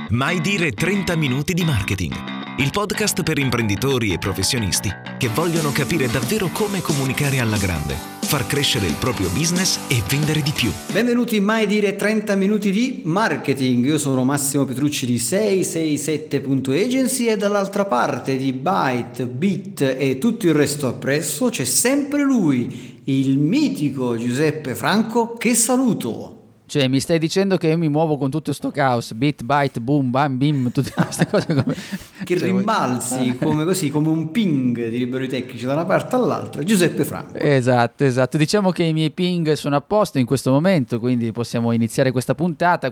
Mai dire 30 minuti di marketing. Il podcast per imprenditori e professionisti che vogliono capire davvero come comunicare alla grande, far crescere il proprio business e vendere di più. Benvenuti in Mai dire 30 minuti di marketing. Io sono Massimo Petrucci di 667.agency e dall'altra parte di Byte, Bit e tutto il resto appresso c'è sempre lui, il mitico Giuseppe Franco, che saluto. Cioè, mi stai dicendo che io mi muovo con tutto sto caos, bit, byte, boom, bam, bim, tutte queste cose come... Che rimbalzi come così, come un ping, direbbero i tecnici, da una parte all'altra. Giuseppe Franco. Esatto. Diciamo che i miei ping sono a posto in questo momento, quindi possiamo iniziare questa puntata,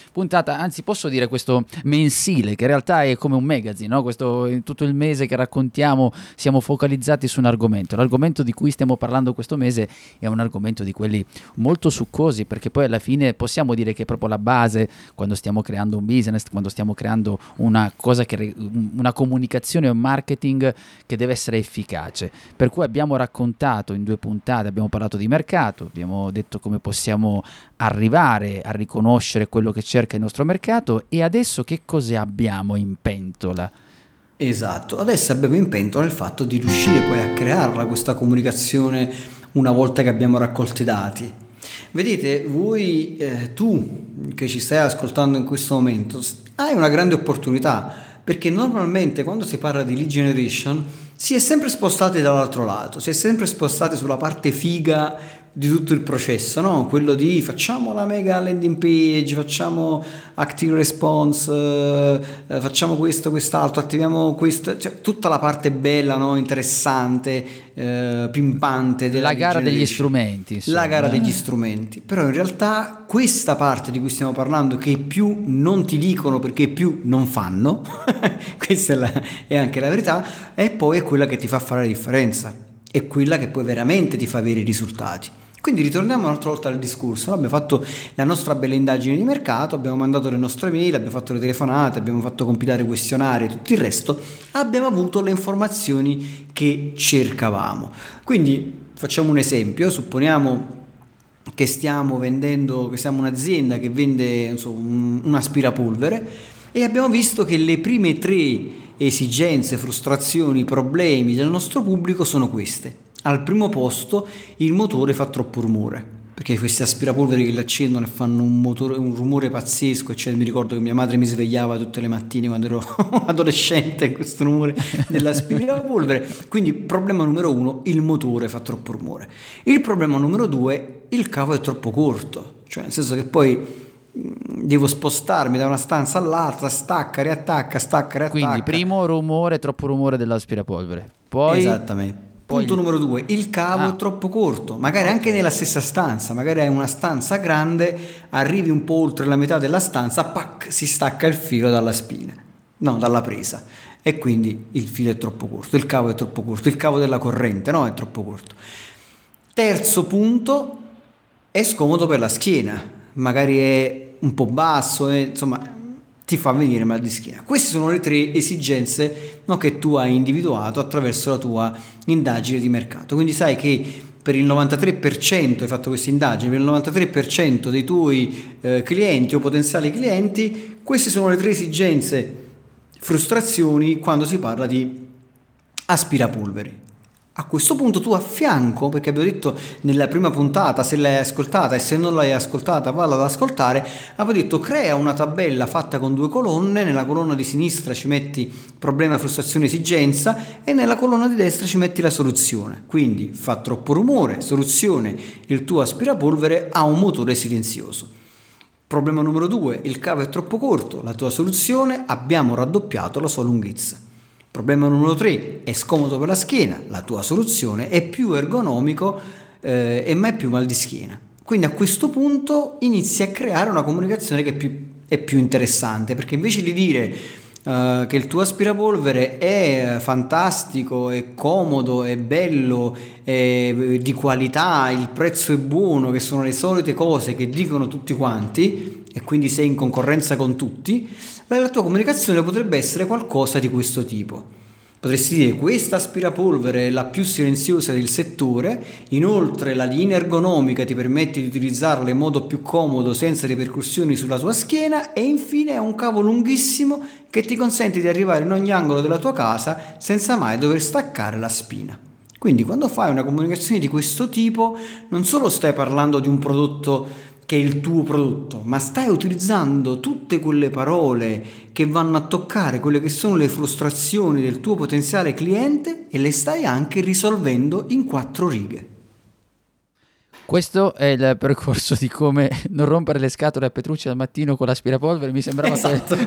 anzi posso dire questo mensile, che in realtà è come un magazine, no? Questo, tutto il mese che raccontiamo, siamo focalizzati su un argomento. L'argomento di cui stiamo parlando questo mese è un argomento di quelli molto succosi, perché poi alla fine possiamo dire che è proprio la base quando stiamo creando un business, quando stiamo creando una cosa una comunicazione o un marketing che deve essere efficace. Per cui abbiamo raccontato in 2 puntate, abbiamo parlato di mercato, abbiamo detto come possiamo arrivare a riconoscere quello che cerca il nostro mercato, e adesso che cosa abbiamo in pentola? Esatto, adesso abbiamo in pentola il fatto di riuscire poi a crearla questa comunicazione una volta che abbiamo raccolto i dati. Vedete, voi, tu che ci stai ascoltando in questo momento, hai una grande opportunità, perché normalmente quando si parla di lead generation si è sempre spostati dall'altro lato, si è sempre spostati sulla parte figa di tutto il processo, no? Quello di facciamo la mega landing page, facciamo active response, facciamo questo, quest'altro, attiviamo questo, cioè tutta la parte bella, no? Interessante, pimpante della la gara degli strumenti, insomma. La gara degli strumenti. Però in realtà questa parte di cui stiamo parlando, che più non ti dicono perché più non fanno, questa è anche la verità, e poi è quella che ti fa fare la differenza, è quella che poi veramente ti fa avere i risultati. Quindi ritorniamo un'altra volta al discorso. Noi abbiamo fatto la nostra bella indagine di mercato, abbiamo mandato le nostre mail, abbiamo fatto le telefonate, abbiamo fatto compilare questionari e tutto il resto, abbiamo avuto le informazioni che cercavamo. Quindi facciamo un esempio: supponiamo che stiamo un'azienda che vende, insomma, un aspirapolvere, e abbiamo visto che le prime 3 esigenze, frustrazioni, problemi del nostro pubblico sono queste. Al primo posto, il motore fa troppo rumore, perché questi aspirapolveri che li accendono e fanno un rumore pazzesco, cioè, mi ricordo che mia madre mi svegliava tutte le mattine quando ero adolescente, questo rumore dell'aspirapolvere. Quindi problema numero 1, il motore fa troppo rumore. Il problema numero 2, il cavo è troppo corto, cioè nel senso che poi devo spostarmi da una stanza all'altra, stacca, riattacca, stacca, riattacca. Quindi primo rumore, troppo rumore dell'aspirapolvere. Poi esattamente. Punto numero 2, il cavo è troppo corto, magari anche nella stessa stanza, magari hai una stanza grande, arrivi un po' oltre la metà della stanza, pac, si stacca il filo dalla presa, e quindi il filo è troppo corto, il cavo è troppo corto, il cavo della corrente, no, è troppo corto. Terzo punto, è scomodo per la schiena, magari è un po' basso, insomma ti fa venire mal di schiena. Queste sono le 3 esigenze, no, che tu hai individuato attraverso la tua indagine di mercato. Quindi sai che per il 93%, hai fatto questa indagine, per il 93% dei tuoi clienti o potenziali clienti, queste sono le 3 esigenze, frustrazioni quando si parla di aspirapolveri. A questo punto tu a fianco, perché abbiamo detto nella prima puntata, se l'hai ascoltata, e se non l'hai ascoltata valla ad ascoltare, avevo detto crea una tabella fatta con 2 colonne, nella colonna di sinistra ci metti problema, frustrazione, esigenza, e nella colonna di destra ci metti la soluzione. Quindi fa troppo rumore, soluzione, il tuo aspirapolvere ha un motore silenzioso. Problema numero 2, il cavo è troppo corto, la tua soluzione, abbiamo raddoppiato la sua lunghezza. Problema numero 3, è scomodo per la schiena, la tua soluzione è più ergonomico e mai più mal di schiena. Quindi a questo punto inizi a creare una comunicazione che è più interessante, perché invece di dire che il tuo aspirapolvere è fantastico, è comodo, è bello, è di qualità, il prezzo è buono, che sono le solite cose che dicono tutti quanti, e quindi sei in concorrenza con tutti, la tua comunicazione potrebbe essere qualcosa di questo tipo. Potresti dire questa aspirapolvere è la più silenziosa del settore, inoltre la linea ergonomica ti permette di utilizzarla in modo più comodo senza ripercussioni sulla tua schiena e infine è un cavo lunghissimo che ti consente di arrivare in ogni angolo della tua casa senza mai dover staccare la spina. Quindi quando fai una comunicazione di questo tipo non solo stai parlando di un prodotto che è il tuo prodotto, ma stai utilizzando tutte quelle parole che vanno a toccare quelle che sono le frustrazioni del tuo potenziale cliente e le stai anche risolvendo in 4 righe. Questo è il percorso di come non rompere le scatole a Petrucci al mattino con l'aspirapolvere, mi sembrava Esatto.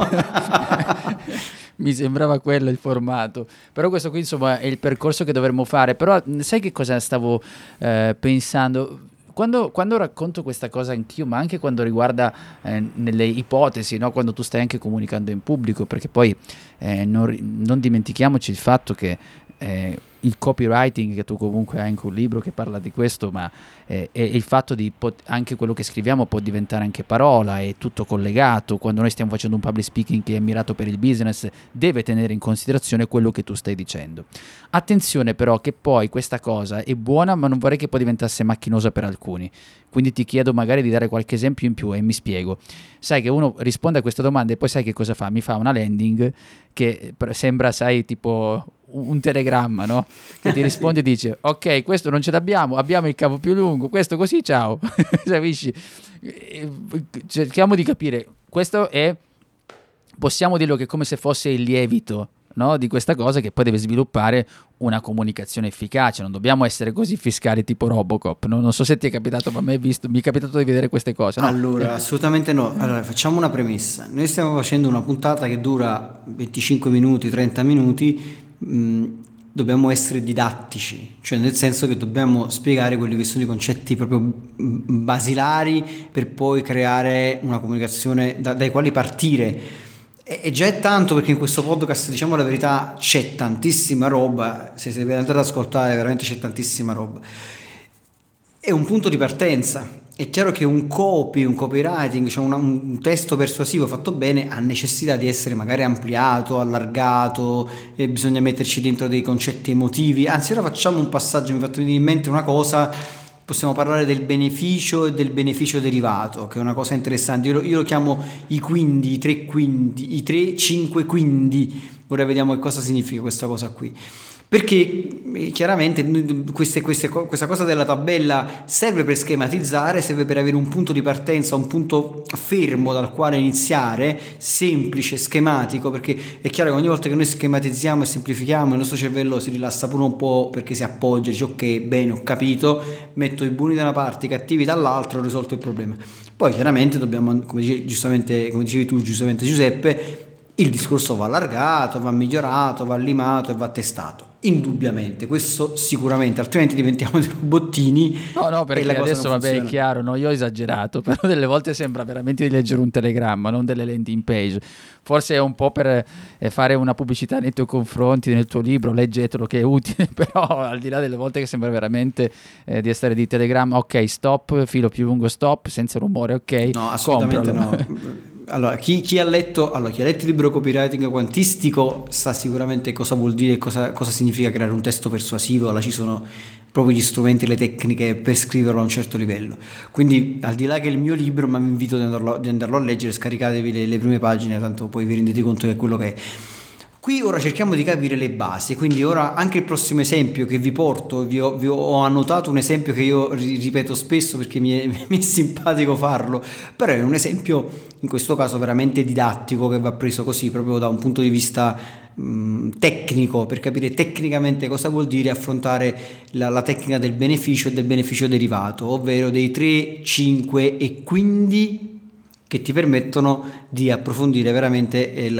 mi sembrava quello il formato, però questo qui insomma è il percorso che dovremmo fare. Però sai che cosa stavo pensando? Quando racconto questa cosa anch'io, ma anche quando riguarda nelle ipotesi, no? Quando tu stai anche comunicando in pubblico, perché poi non dimentichiamoci il fatto che il copywriting, che tu comunque hai anche un libro che parla di questo, ma e il fatto di anche quello che scriviamo può diventare anche parola, è tutto collegato. Quando noi stiamo facendo un public speaking che è mirato per il business, deve tenere in considerazione quello che tu stai dicendo. Attenzione però che poi questa cosa è buona, ma non vorrei che poi diventasse macchinosa per alcuni, quindi ti chiedo magari di dare qualche esempio in più e mi spiego. Sai che uno risponde a queste domande e poi sai che cosa fa? Mi fa una landing che sembra, sai, tipo un telegramma, no? Che ti risponde e dice ok, questo non ce l'abbiamo, abbiamo il cavo più lungo, questo così, ciao. Capisci? Cerchiamo di capire, questo è, possiamo dirlo che è come se fosse il lievito, no? Di questa cosa che poi deve sviluppare una comunicazione efficace. Non dobbiamo essere così fiscali tipo Robocop, no? Non so se ti è capitato, ma a me mi è capitato di vedere queste cose, no? Allora, assolutamente no. Allora, facciamo una premessa. Noi stiamo facendo una puntata che dura 25 minuti, 30 minuti. Dobbiamo essere didattici, cioè nel senso che dobbiamo spiegare quelli che sono i concetti proprio basilari per poi creare una comunicazione dai quali partire. E già è tanto, perché in questo podcast, diciamo la verità, c'è tantissima roba. Se siete andati ad ascoltare, veramente c'è tantissima roba. È un punto di partenza. È chiaro che un copywriting, cioè un testo persuasivo fatto bene, ha necessità di essere magari ampliato, allargato, e bisogna metterci dentro dei concetti emotivi. Anzi, ora facciamo un passaggio, mi è fatto venire in mente una cosa, possiamo parlare del beneficio e del beneficio derivato, che è una cosa interessante. Io lo chiamo i quindi, i 5 quindi. Ora vediamo che cosa significa questa cosa qui. Perché chiaramente questa cosa della tabella serve per schematizzare, serve per avere un punto di partenza, un punto fermo dal quale iniziare, semplice, schematico, perché è chiaro che ogni volta che noi schematizziamo e semplifichiamo il nostro cervello si rilassa pure un po', perché si appoggia, dice ok, bene, ho capito, metto i buoni da una parte, i cattivi dall'altra, ho risolto il problema. Poi chiaramente dobbiamo, come dicevi tu giustamente Giuseppe, il discorso va allargato, va migliorato, va limato e va testato. Indubbiamente, questo sicuramente, altrimenti diventiamo dei robottini. No, perché adesso vabbè è chiaro, no? Io ho esagerato, però delle volte sembra veramente di leggere un telegramma, non delle landing page. Forse è un po' per fare una pubblicità nei tuoi confronti, nel tuo libro, leggetelo che è utile, però al di là delle volte che sembra veramente di essere di telegramma, ok, stop, filo più lungo, stop, senza rumore, ok, no, assolutamente compralo. No. Allora, chi ha letto il libro Copywriting Quantistico sa sicuramente cosa vuol dire, cosa significa creare un testo persuasivo. Là ci sono proprio gli strumenti, le tecniche per scriverlo a un certo livello. Quindi, al di là che è il mio libro, ma vi invito di andarlo a leggere, scaricatevi le prime pagine, tanto poi vi rendete conto che è quello che è. Qui ora cerchiamo di capire le basi, quindi ora anche il prossimo esempio che vi porto, vi ho annotato un esempio che io ripeto spesso perché mi è simpatico farlo, però è un esempio in questo caso veramente didattico, che va preso così proprio da un punto di vista tecnico, per capire tecnicamente cosa vuol dire affrontare la tecnica del beneficio e del beneficio derivato, ovvero dei 3, 5 e quindi, che ti permettono di approfondire veramente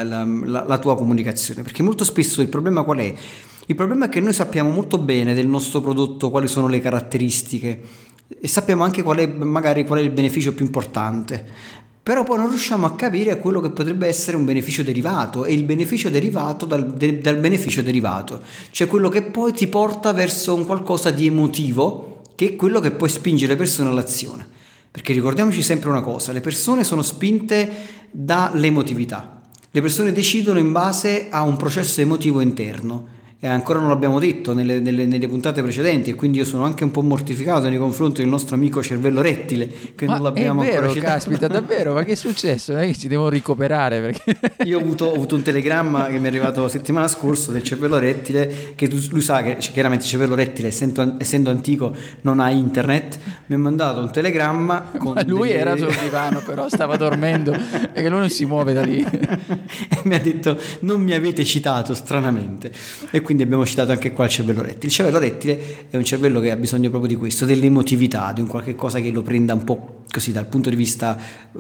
la tua comunicazione. Perché molto spesso il problema qual è? Il problema è che noi sappiamo molto bene del nostro prodotto quali sono le caratteristiche e sappiamo anche magari qual è il beneficio più importante, però poi non riusciamo a capire quello che potrebbe essere un beneficio derivato, e il beneficio derivato dal beneficio derivato, cioè quello che poi ti porta verso un qualcosa di emotivo, che è quello che poi spinge le persone all'azione. Perché ricordiamoci sempre una cosa, le persone sono spinte dall'emotività. Le persone decidono in base a un processo emotivo interno. E ancora non l'abbiamo detto nelle puntate precedenti, e quindi io sono anche un po' mortificato nei confronti del nostro amico cervello rettile, che non l'abbiamo è vero, ancora citato. caspita, davvero, ma che è successo? Non è che ci devo ricuperare perché... Io ho avuto un telegramma che mi è arrivato la settimana scorsa del cervello rettile, che lui sa che chiaramente il cervello rettile, essendo antico, non ha internet. Mi ha mandato un telegramma con Ma lui era sul divano, però stava dormendo e che lui non si muove da lì. E mi ha detto: non mi avete citato, stranamente. E quindi abbiamo citato anche qua il cervello rettile. Il cervello rettile è un cervello che ha bisogno proprio di questo, dell'emotività, di un qualche cosa che lo prenda un po' così dal punto di vista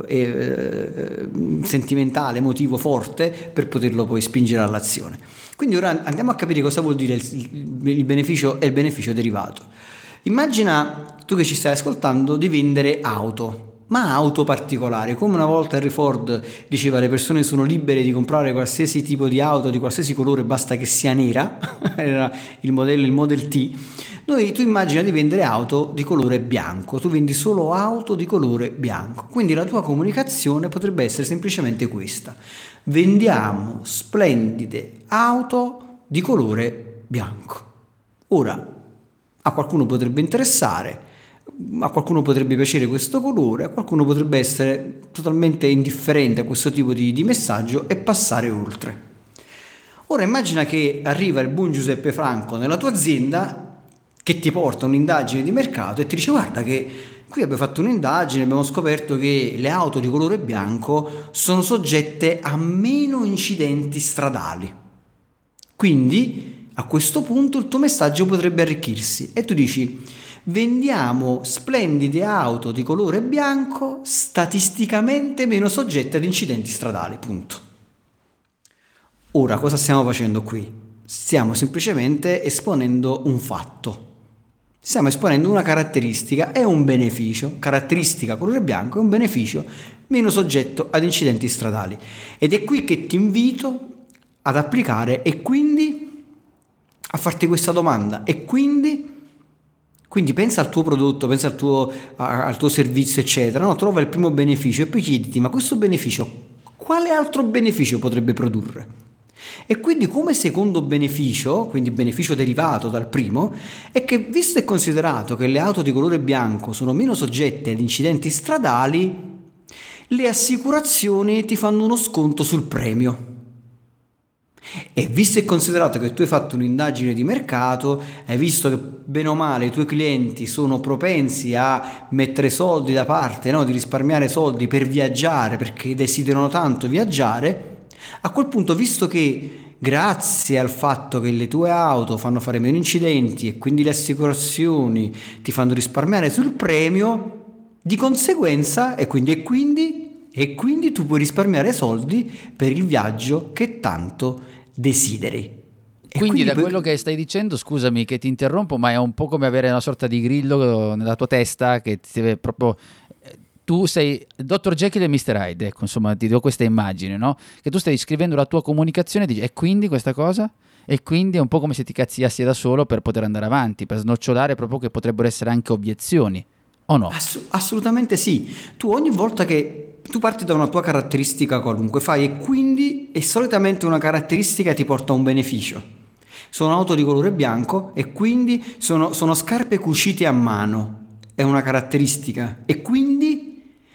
sentimentale, emotivo, forte, per poterlo poi spingere all'azione. Quindi ora andiamo a capire cosa vuol dire il beneficio e il beneficio derivato. Immagina, tu che ci stai ascoltando, di vendere auto, ma auto particolari, come una volta Henry Ford diceva: le persone sono libere di comprare qualsiasi tipo di auto di qualsiasi colore, basta che sia nera. Era il modello, il Model T. Tu immagina di vendere auto di colore bianco, tu vendi solo auto di colore bianco, quindi la tua comunicazione potrebbe essere semplicemente questa: vendiamo splendide auto di colore bianco. Ora, a qualcuno potrebbe interessare, a qualcuno potrebbe piacere questo colore, a qualcuno potrebbe essere totalmente indifferente a questo tipo di messaggio e passare oltre. Ora immagina che arriva il buon Giuseppe Franco nella tua azienda, che ti porta un'indagine di mercato e ti dice: guarda che qui abbiamo fatto un'indagine, abbiamo scoperto che le auto di colore bianco sono soggette a meno incidenti stradali. Quindi a questo punto il tuo messaggio potrebbe arricchirsi e tu dici: vendiamo splendide auto di colore bianco statisticamente meno soggette ad incidenti stradali, punto. Ora, cosa stiamo facendo qui? Stiamo semplicemente esponendo un fatto. Stiamo esponendo una caratteristica e un beneficio. Caratteristica colore bianco e un beneficio meno soggetto ad incidenti stradali. Ed è qui che ti invito ad applicare e quindi a farti questa domanda. E quindi pensa al tuo prodotto, pensa al tuo servizio, eccetera. No? Trova il primo beneficio e poi chiediti: ma questo beneficio, quale altro beneficio potrebbe produrre? E quindi come secondo beneficio, quindi beneficio derivato dal primo, è che visto e considerato che le auto di colore bianco sono meno soggette ad incidenti stradali, le assicurazioni ti fanno uno sconto sul premio. E visto e considerato che tu hai fatto un'indagine di mercato, hai visto che bene o male i tuoi clienti sono propensi a mettere soldi da parte, no? Di risparmiare soldi per viaggiare, perché desiderano tanto viaggiare, a quel punto, visto che grazie al fatto che le tue auto fanno fare meno incidenti e quindi le assicurazioni ti fanno risparmiare sul premio, di conseguenza e quindi tu puoi risparmiare soldi per il viaggio che tanto desideri. Quindi da quello che stai dicendo, scusami che ti interrompo, ma è un po' come avere una sorta di grillo nella tua testa che ti deve proprio... Tu sei Dr. Jekyll e Mr. Hyde, ecco, insomma, ti do questa immagine, no? Che tu stai scrivendo la tua comunicazione e dici: e quindi questa cosa? E quindi è un po' come se ti cazziassi da solo per poter andare avanti, per snocciolare proprio che potrebbero essere anche obiezioni, o no? Assolutamente sì. Tu ogni volta che tu parti da una tua caratteristica qualunque, fai e solitamente una caratteristica ti porta a un beneficio. Sono auto di colore bianco e quindi sono scarpe cucite a mano, è una caratteristica, e quindi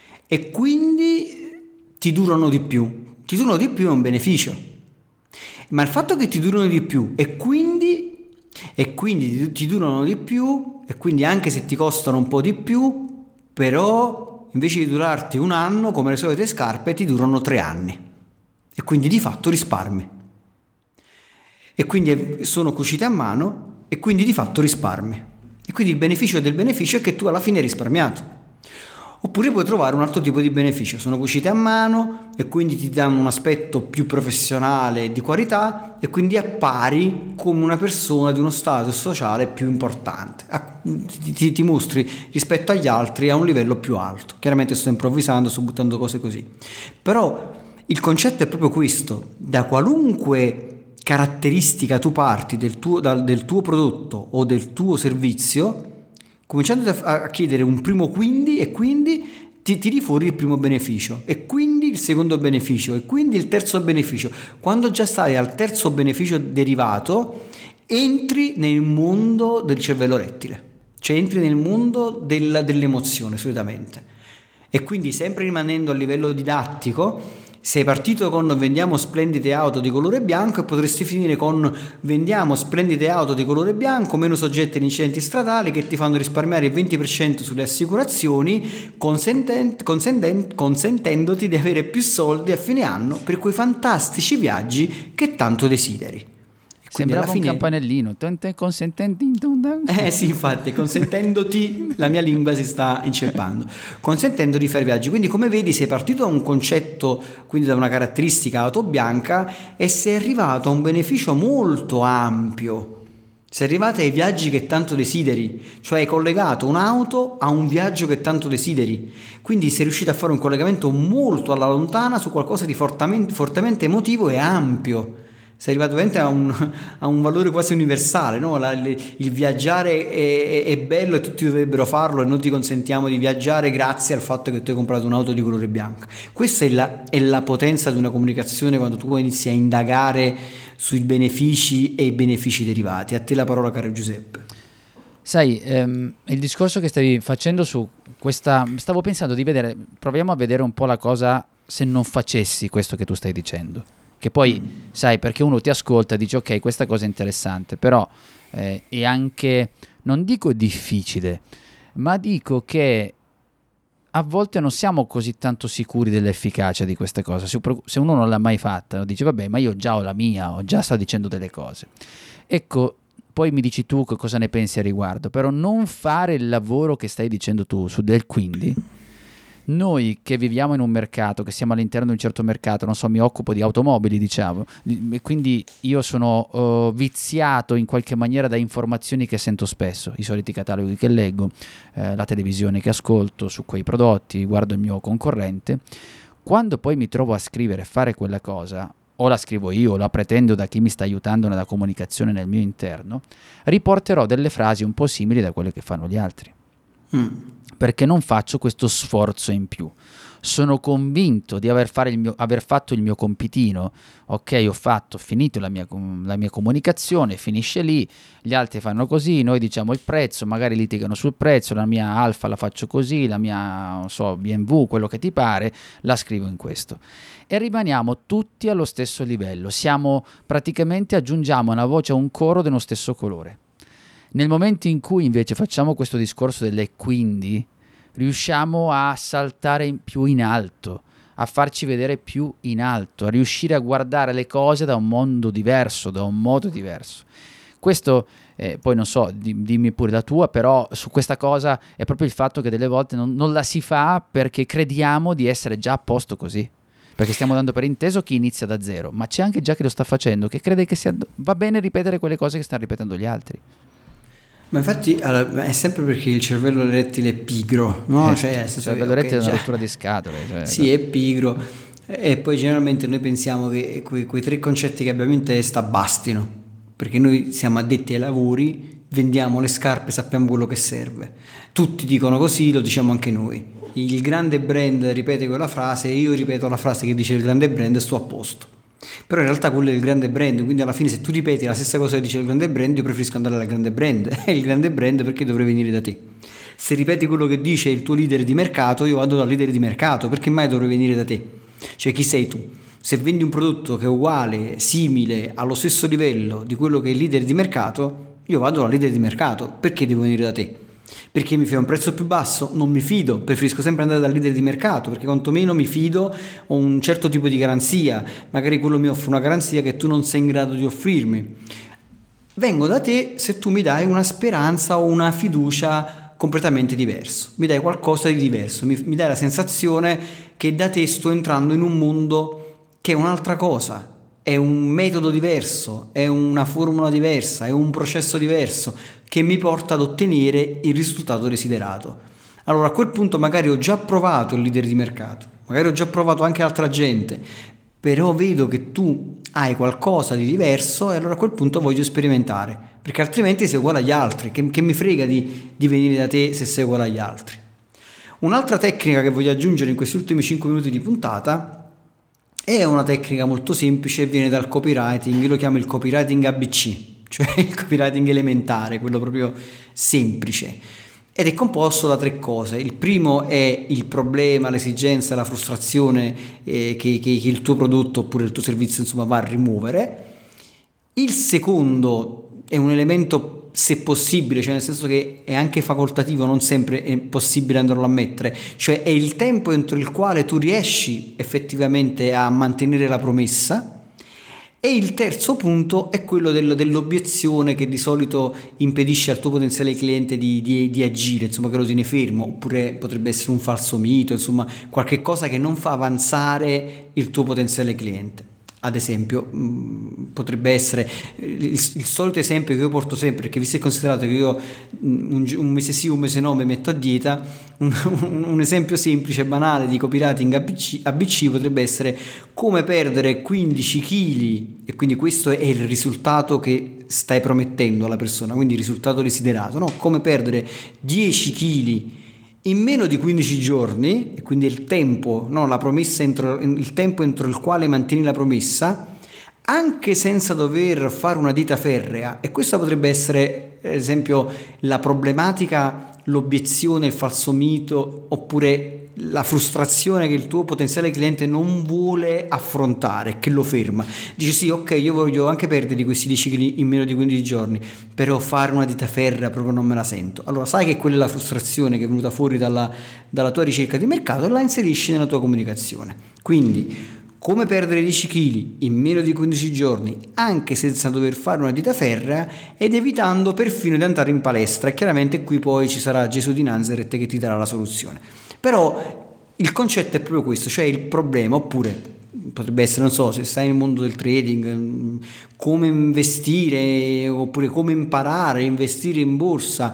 ti durano di più. Ti durano di più è un beneficio. Ma il fatto che ti durano di più e quindi ti durano di più, e quindi anche se ti costano un po' di più, però invece di durarti un anno come le solite scarpe ti durano 3 anni, e quindi di fatto risparmi. E quindi sono cucite a mano e quindi di fatto risparmi. E quindi il beneficio del beneficio è che tu alla fine hai risparmiato. Oppure puoi trovare un altro tipo di beneficio: sono cucite a mano e quindi ti danno un aspetto più professionale e di qualità, e quindi appari come una persona di uno status sociale più importante, ti mostri rispetto agli altri a un livello più alto. Chiaramente sto improvvisando, sto buttando cose così, però il concetto è proprio questo: da qualunque caratteristica tu parti del tuo prodotto o del tuo servizio, cominciando a chiedere un primo quindi, e quindi ti tiri fuori il primo beneficio, e quindi quindi il secondo beneficio e quindi il terzo beneficio. Quando già stai al terzo beneficio derivato, entri nel mondo del cervello rettile, cioè entri nel mondo dell'emozione solitamente. E quindi, sempre rimanendo a livello didattico, sei partito con vendiamo splendide auto di colore bianco e potresti finire con vendiamo splendide auto di colore bianco meno soggette ad incidenti stradali che ti fanno risparmiare il 20% sulle assicurazioni, consentendoti di avere più soldi a fine anno per quei fantastici viaggi che tanto desideri. Quindi Sembrava alla fine, un campanellino. Consententi. sì, infatti, consentendoti, la mia lingua si sta inceppando, consentendo di fare viaggi. Quindi, come vedi, sei partito da un concetto, quindi da una caratteristica auto bianca, e sei arrivato a un beneficio molto ampio. Sei arrivato ai viaggi che tanto desideri, cioè hai collegato un'auto a un viaggio che tanto desideri. Quindi sei riuscito a fare un collegamento molto alla lontana su qualcosa di fortemente emotivo e ampio. Sei arrivato veramente a un valore quasi universale, no? Il viaggiare è bello e tutti dovrebbero farlo e noi ti consentiamo di viaggiare grazie al fatto che tu hai comprato un'auto di colore bianco. Questa è la potenza di una comunicazione quando tu inizi a indagare sui benefici e i benefici derivati. A te la parola, caro Giuseppe. Sai, il discorso che stavi facendo su questa... Stavo pensando di vedere, proviamo a vedere un po' la cosa se non facessi questo che tu stai dicendo. Che poi, sai, perché uno ti ascolta e dice ok, questa cosa è interessante, però è anche, non dico difficile, ma dico che a volte non siamo così tanto sicuri dell'efficacia di queste cose. Se uno non l'ha mai fatta, dice vabbè, ma io già ho la mia, ho già sto dicendo delle cose. Ecco, poi mi dici tu cosa ne pensi a riguardo, però non fare il lavoro che stai dicendo tu su del quindi. Noi che viviamo in un mercato, che siamo all'interno di un certo mercato, non so, mi occupo di automobili, diciamo, e quindi io sono viziato in qualche maniera da informazioni che sento spesso, i soliti cataloghi che leggo, la televisione che ascolto su quei prodotti, guardo il mio concorrente. Quando poi mi trovo a scrivere e fare quella cosa, o la scrivo io, o la pretendo da chi mi sta aiutando nella comunicazione nel mio interno, riporterò delle frasi un po' simili da quelle che fanno gli altri. Perché non faccio questo sforzo in più. Sono convinto di aver fatto il mio compitino. Ok, ho finito la mia comunicazione, finisce lì, gli altri fanno così, noi diciamo il prezzo, magari litigano sul prezzo, la mia Alfa la faccio così, la mia, non so, BMW, quello che ti pare, la scrivo in questo. E rimaniamo tutti allo stesso livello. Praticamente aggiungiamo una voce a un coro dello stesso colore. Nel momento in cui invece facciamo questo discorso delle quindi, riusciamo a saltare più in alto, a farci vedere più in alto, a riuscire a guardare le cose da un mondo diverso, da un modo diverso. Questo, poi non so, dimmi pure la tua, però su questa cosa è proprio il fatto che delle volte non la si fa perché crediamo di essere già a posto così. Perché stiamo dando per inteso chi inizia da zero, ma c'è anche già chi lo sta facendo, che crede che va bene ripetere quelle cose che stanno ripetendo gli altri. Ma infatti è sempre perché il cervello rettile è pigro, no? Cioè, il cervello rettile è una rottura di scatole. Cioè, sì, è pigro. E poi generalmente noi pensiamo che quei tre concetti che abbiamo in testa bastino, perché noi siamo addetti ai lavori, vendiamo le scarpe, sappiamo quello che serve. Tutti dicono così, lo diciamo anche noi. Il grande brand ripete quella frase, io ripeto la frase che dice il grande brand e sto a posto. Però in realtà quello è il grande brand, quindi alla fine se tu ripeti la stessa cosa che dice il grande brand, io preferisco andare al grande brand. È il grande brand perché dovrei venire da te. Se ripeti quello che dice il tuo leader di mercato, io vado dal leader di mercato, perché mai dovrei venire da te? Cioè, chi sei tu? Se vendi un prodotto che è uguale, simile, allo stesso livello di quello che è il leader di mercato, io vado dal leader di mercato, perché devo venire da te? Perché mi fai un prezzo più basso? Non mi fido, preferisco sempre andare dal leader di mercato, perché quantomeno mi fido, ho un certo tipo di garanzia, magari quello mi offre una garanzia che tu non sei in grado di offrirmi. Vengo da te se tu mi dai una speranza o una fiducia completamente diverso, mi dai qualcosa di diverso, mi dai la sensazione che da te sto entrando in un mondo che è un'altra cosa, è un metodo diverso, è una formula diversa, è un processo diverso che mi porta ad ottenere il risultato desiderato. Allora a quel punto magari ho già provato il leader di mercato, magari ho già provato anche altra gente, però vedo che tu hai qualcosa di diverso e allora a quel punto voglio sperimentare, perché altrimenti sei uguale agli altri, che mi frega di venire da te se sei uguale agli altri. Un'altra tecnica che voglio aggiungere in questi ultimi 5 minuti di puntata È una tecnica molto semplice, viene dal copywriting, io lo chiamo il copywriting ABC, cioè il copywriting elementare, quello proprio semplice, ed è composto da 3 cose. Il primo è il problema, l'esigenza, la frustrazione che il tuo prodotto oppure il tuo servizio insomma va a rimuovere. Il secondo è un elemento, se possibile, cioè nel senso che è anche facoltativo, non sempre è possibile andarlo a mettere, cioè è il tempo entro il quale tu riesci effettivamente a mantenere la promessa. E il terzo punto è quello dell'obiezione che di solito impedisce al tuo potenziale cliente di agire, insomma che lo tiene fermo, oppure potrebbe essere un falso mito, insomma qualche cosa che non fa avanzare il tuo potenziale cliente. Ad esempio, potrebbe essere il solito esempio che io porto sempre, perché visto e considerato che io un mese sì, un mese no mi metto a dieta, un esempio semplice e banale di copywriting ABC potrebbe essere come perdere 15 kg, e quindi questo è il risultato che stai promettendo alla persona, quindi il risultato desiderato, no? Come perdere 10 kg in meno di 15 giorni, e quindi il tempo, no, la promessa il tempo entro il quale mantieni la promessa, anche senza dover fare una dieta ferrea. E questa potrebbe essere, ad esempio, la problematica, l'obiezione, il falso mito, oppure la frustrazione che il tuo potenziale cliente non vuole affrontare, che lo ferma. Dici sì, ok, io voglio anche perdere questi 10 kg in meno di 15 giorni, però fare una dieta ferrea proprio non me la sento. Allora sai che quella è la frustrazione che è venuta fuori dalla tua ricerca di mercato, e la inserisci nella tua comunicazione. Quindi come perdere 10 kg in meno di 15 giorni anche senza dover fare una dieta ferrea, ed evitando perfino di andare in palestra, e chiaramente qui poi ci sarà Gesù di Nazareth che ti darà la soluzione. Però il concetto è proprio questo, cioè il problema, oppure potrebbe essere, non so, se stai nel mondo del trading, come investire, oppure come imparare a investire in borsa,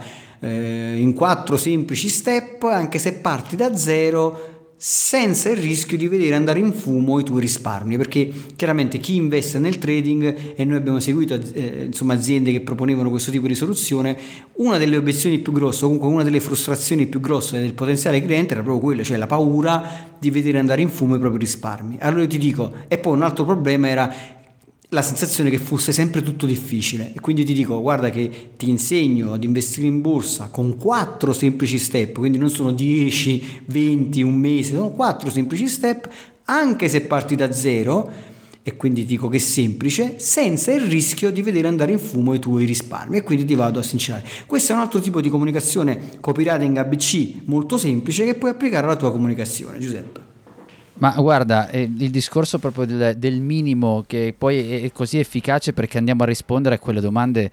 in 4 semplici step, anche se parti da zero, senza il rischio di vedere andare in fumo i tuoi risparmi, perché chiaramente chi investe nel trading, e noi abbiamo seguito insomma aziende che proponevano questo tipo di soluzione, una delle obiezioni più grosse, comunque una delle frustrazioni più grosse del potenziale cliente era proprio quella, cioè la paura di vedere andare in fumo i propri risparmi. Allora io ti dico, e poi un altro problema era la sensazione che fosse sempre tutto difficile, e quindi ti dico, guarda che ti insegno ad investire in borsa con 4 semplici step, quindi non sono 10, 20, un mese, sono 4 semplici step, anche se parti da zero, e quindi dico che è semplice, senza il rischio di vedere andare in fumo i tuoi risparmi, e quindi ti vado a sincerare. Questo è un altro tipo di comunicazione copywriting ABC molto semplice che puoi applicare alla tua comunicazione, Giuseppe. Ma guarda, il discorso proprio del minimo, che poi è così efficace perché andiamo a rispondere a quelle domande,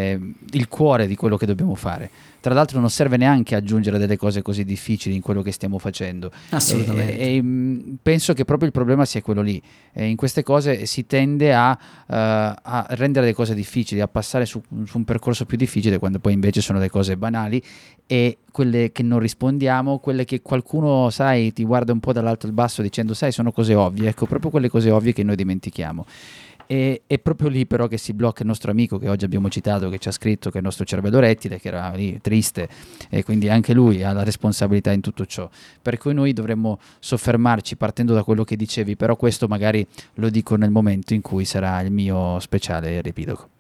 il cuore di quello che dobbiamo fare. Tra l'altro non serve neanche aggiungere delle cose così difficili in quello che stiamo facendo. Assolutamente. Penso che proprio il problema sia quello lì. In queste cose si tende a rendere le cose difficili, a passare su un percorso più difficile, quando poi invece sono le cose banali, e quelle che non rispondiamo, quelle che qualcuno, sai, ti guarda un po' dall'alto al basso dicendo, sai, sono cose ovvie. Ecco, proprio quelle cose ovvie che noi dimentichiamo. E è proprio lì però che si blocca il nostro amico che oggi abbiamo citato, che ci ha scritto, che è il nostro cervello rettile, che era lì triste, e quindi anche lui ha la responsabilità in tutto ciò, per cui noi dovremmo soffermarci partendo da quello che dicevi, però questo magari lo dico nel momento in cui sarà il mio speciale riepilogo.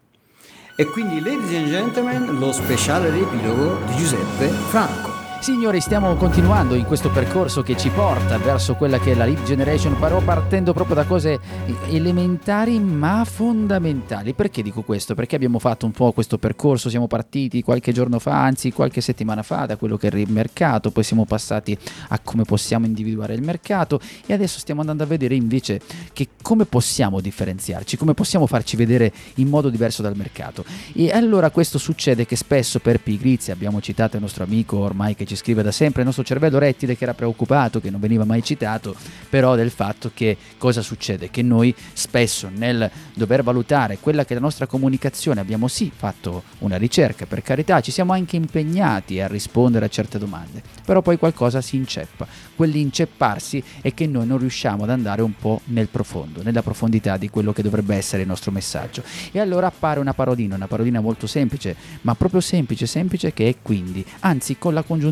E quindi, ladies and gentlemen, lo speciale riepilogo di Giuseppe Franco. Signori, stiamo continuando in questo percorso che ci porta verso quella che è la lead generation, però partendo proprio da cose elementari ma fondamentali. Perché dico questo? Perché abbiamo fatto un po' questo percorso, siamo partiti qualche giorno fa, anzi qualche settimana fa, da quello che è il mercato, poi siamo passati a come possiamo individuare il mercato, e adesso stiamo andando a vedere invece che come possiamo differenziarci, come possiamo farci vedere in modo diverso dal mercato. E allora questo succede che spesso per pigrizia, abbiamo citato il nostro amico ormai che ci scrive da sempre, il nostro cervello rettile, che era preoccupato, che non veniva mai citato, però del fatto che cosa succede? Che noi spesso nel dover valutare quella che è la nostra comunicazione abbiamo sì fatto una ricerca, per carità, ci siamo anche impegnati a rispondere a certe domande, però poi qualcosa si inceppa. Quell'incepparsi è che noi non riusciamo ad andare un po' nel profondo, nella profondità di quello che dovrebbe essere il nostro messaggio, e allora appare una parolina molto semplice, ma proprio semplice, che è quindi, anzi con la congiunzione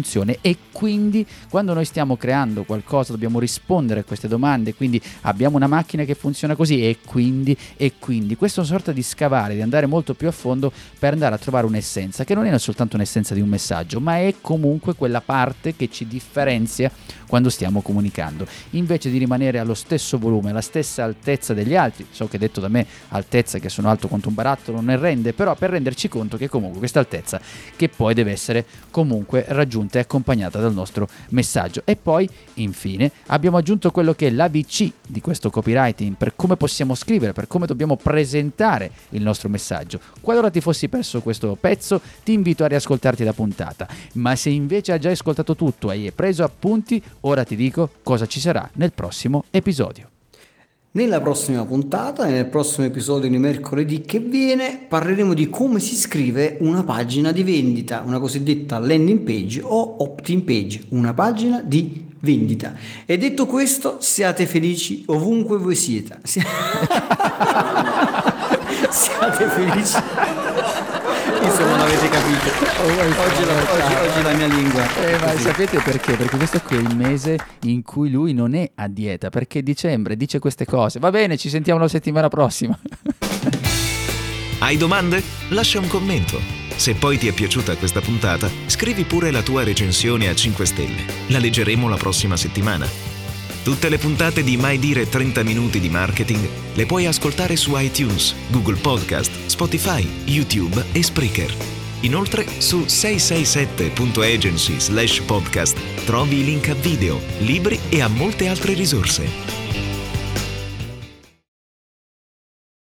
funzione, e quindi quando noi stiamo creando qualcosa dobbiamo rispondere a queste domande, quindi abbiamo una macchina che funziona così, e quindi questa è una sorta di scavare, di andare molto più a fondo per andare a trovare un'essenza, che non è soltanto un'essenza di un messaggio, ma è comunque quella parte che ci differenzia quando stiamo comunicando, invece di rimanere allo stesso volume, alla stessa altezza degli altri. So che detto da me altezza, che sono alto quanto un barattolo, non ne rende, però per renderci conto che comunque questa altezza che poi deve essere comunque raggiunta e accompagnata dal nostro messaggio. E poi infine abbiamo aggiunto quello che è l'ABC di questo copywriting, per come possiamo scrivere, per come dobbiamo presentare il nostro messaggio. Qualora ti fossi perso questo pezzo, ti invito a riascoltarti la puntata, ma se invece hai già ascoltato tutto e hai preso appunti, ora ti dico cosa ci sarà nel prossimo episodio. Nella prossima puntata, nel prossimo episodio di mercoledì che viene, parleremo di come si scrive una pagina di vendita, una cosiddetta landing page o opt-in page, una pagina di vendita. E detto questo, siate felici ovunque voi siete. Siate felici. Insomma, l'avete capito. Oggi la mia lingua. Ma sapete perché? Perché questo qui è il mese in cui lui non è a dieta, perché dicembre dice queste cose. Va bene, ci sentiamo la settimana prossima. Hai domande? Lascia un commento. Se poi ti è piaciuta questa puntata, scrivi pure la tua recensione a 5 stelle. La leggeremo la prossima settimana. Tutte le puntate di Mai Dire 30 Minuti di Marketing le puoi ascoltare su iTunes, Google Podcast, Spotify, YouTube e Spreaker. Inoltre su 667.agency/podcast trovi i link a video, libri e a molte altre risorse.